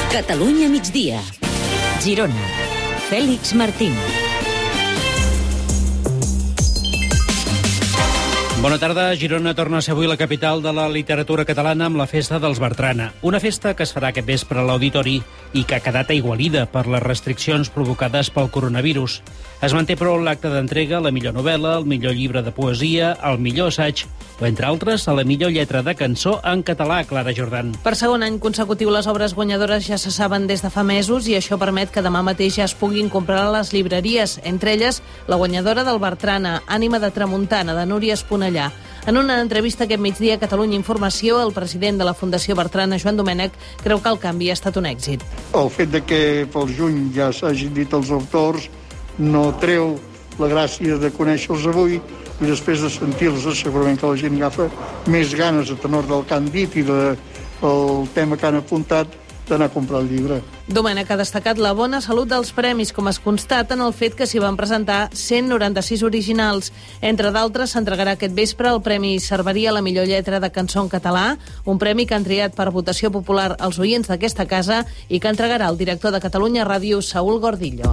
Catalunya migdia. Girona. Fèlix Martín. Bona tarda. Girona torna a ser avui la capital de la literatura catalana amb la Festa dels Bertrana. Una festa que es farà aquest vespre a l'Auditori i que ha quedat aigualida per les restriccions provocades pel coronavirus. Es manté, però, l'acte d'entrega a la millor novel·la, el millor llibre de poesia, el millor assaig o, entre altres, a la millor lletra de cançó en català, Clara Jordan. Per segon any consecutiu, les obres guanyadores ja se saben des de fa mesos i això permet que demà mateix ja es puguin comprar a les llibreries, entre elles la guanyadora del Bertrana, Ànima de Tramuntana, de Núria Esponellà. En una entrevista aquest migdia a Catalunya Informació, el president de la Fundació Bertrana, Joan Domènech, creu que el canvi ha estat un èxit. El fet de que pel juny ja s'hagin dit els autors no treu la gràcia de conèixer-los avui i després de sentir-los segurament que la gent agafa més ganes a tenor del que han dit i del tema que han apuntat d'anar a comprar el llibre. Domènech ha destacat la bona salut dels premis, com es constata en el fet que s'hi van presentar 196 originals. Entre d'altres, s'entregarà aquest vespre el Premi Cerveria a la millor lletra de cançó en català, un premi que han triat per votació popular els oients d'aquesta casa i que entregarà el director de Catalunya Ràdio, Saúl Gordillo.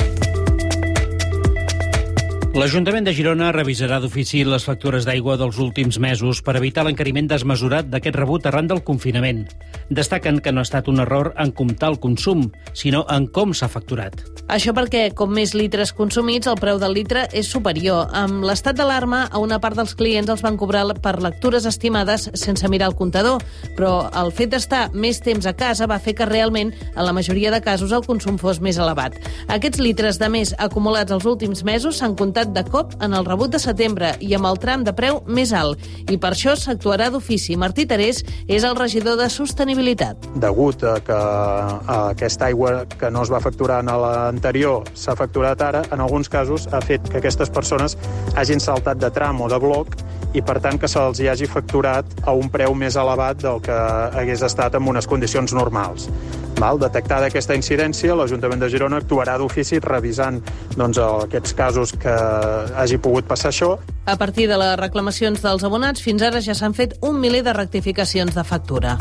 L'Ajuntament de Girona revisarà d'ofici les factures d'aigua dels últims mesos per evitar l'encariment desmesurat d'aquest rebut arran del confinament. Destaquen que no ha estat un error en comptar el consum, sinó en com s'ha facturat. Això perquè, com més litres consumits, el preu del litre és superior. Amb l'estat d'alarma, a una part dels clients els van cobrar per lectures estimades sense mirar el comptador, però el fet d'estar més temps a casa va fer que realment, en la majoria de casos, el consum fos més elevat. Aquests litres de més acumulats els últims mesos s'han comptat de cop en el rebut de setembre i amb el tram de preu més alt. I per això s'actuarà d'ofici. Martí Terés és el regidor de Sostenibilitat. Degut a que aquesta aigua que no es va facturar en l'anterior s'ha facturat ara, en alguns casos ha fet que aquestes persones hagin saltat de tram o de bloc i, per tant, que se'ls hi hagi facturat a un preu més elevat del que hagués estat en unes condicions normals. Detectada aquesta incidència, l'Ajuntament de Girona actuarà d'ofici revisant aquests casos que hagi pogut passar això. A partir de les reclamacions dels abonats, fins ara ja s'han fet 1 miler de rectificacions de factura.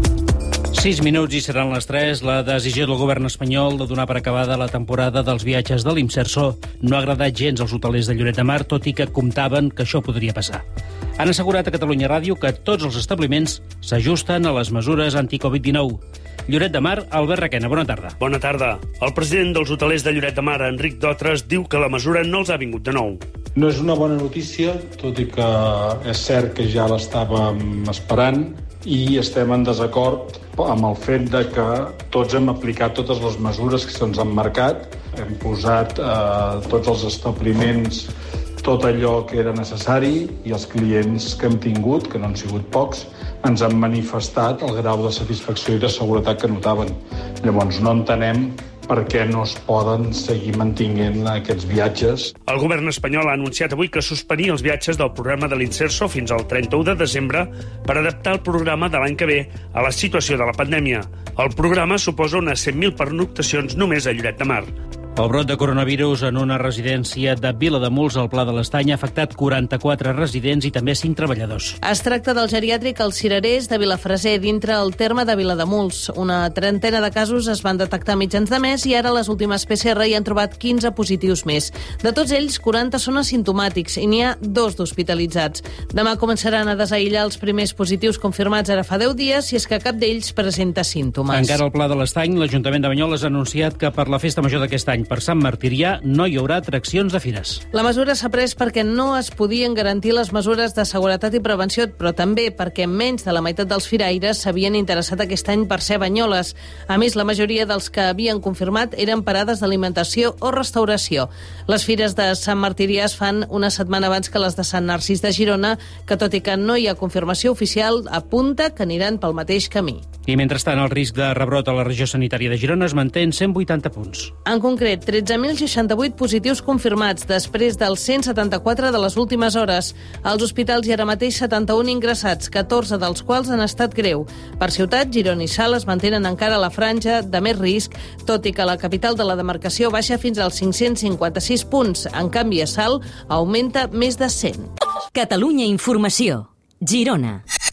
6 minuts i seran les 3. La decisió del govern espanyol de donar per acabada la temporada dels viatges de l'Imserso no ha agradat gens als hotelers de Lloret de Mar, tot i que comptaven que això podria passar. Han assegurat a Catalunya Ràdio que tots els establiments s'ajusten a les mesures anti-Covid-19. Lloret de Mar, Albert Requena, bona tarda. Bona tarda. El president dels hotelers de Lloret de Mar, Enric Dotres, diu que la mesura no els ha vingut de nou. No és una bona notícia, tot i que és cert que ja l'estàvem esperant i estem en desacord amb el fet de que tots hem aplicat totes les mesures que se'ns han marcat. Hem posat a tots els establiments tot allò que era necessari i els clients que hem tingut, que no han sigut pocs, ens han manifestat el grau de satisfacció i de seguretat que notaven. Llavors no entenem per què no es poden seguir mantinguent aquests viatges. El govern espanyol ha anunciat avui que suspenia els viatges del programa de l'Inserso fins al 31 de desembre per adaptar el programa de l'any que ve a la situació de la pandèmia. El programa suposa unes 100.000 pernoctacions només a Lloret de Mar. El brot de coronavirus en una residència de Vilademuls, al Pla de l'Estany, ha afectat 44 residents i també 5 treballadors. Es tracta del geriàtric Els Cirerers de Vilafreser, dintre el terme de Vilademuls. Una trentena de casos es van detectar a mitjans de mes i ara les últimes PCR hi han trobat 15 positius més. De tots ells, 40 són asimptomàtics i n'hi ha 2 d'hospitalitzats. Demà començaran a desaïllar els primers positius confirmats ara fa 10 dies si és que cap d'ells presenta símptomes. Encara al Pla de l'Estany, l'Ajuntament de Banyoles ha anunciat que per la festa major d'aquest any per Sant Martirià no hi haurà atraccions de fires. La mesura s'ha pres perquè no es podien garantir les mesures de seguretat i prevenció, però també perquè menys de la meitat dels firaires s'havien interessat aquest any per ser a Banyoles. A més, la majoria dels que havien confirmat eren parades d'alimentació o restauració. Les fires de Sant Martirià es fan una setmana abans que les de Sant Narcís de Girona, que tot i que no hi ha confirmació oficial, apunta que aniran pel mateix camí. I mentrestant, el risc de rebrot a la regió sanitària de Girona es manté en 180 punts. En concret, 13.068 positius confirmats després dels 174 de les últimes hores. Als hospitals hi ha ara mateix 71 ingressats, 14 dels quals han estat greu. Per ciutat, Girona i Salt es mantenen encara a la franja de més risc, tot i que la capital de la demarcació baixa fins als 556 punts. En canvi, a Salt augmenta més de 100. Catalunya Informació. Girona.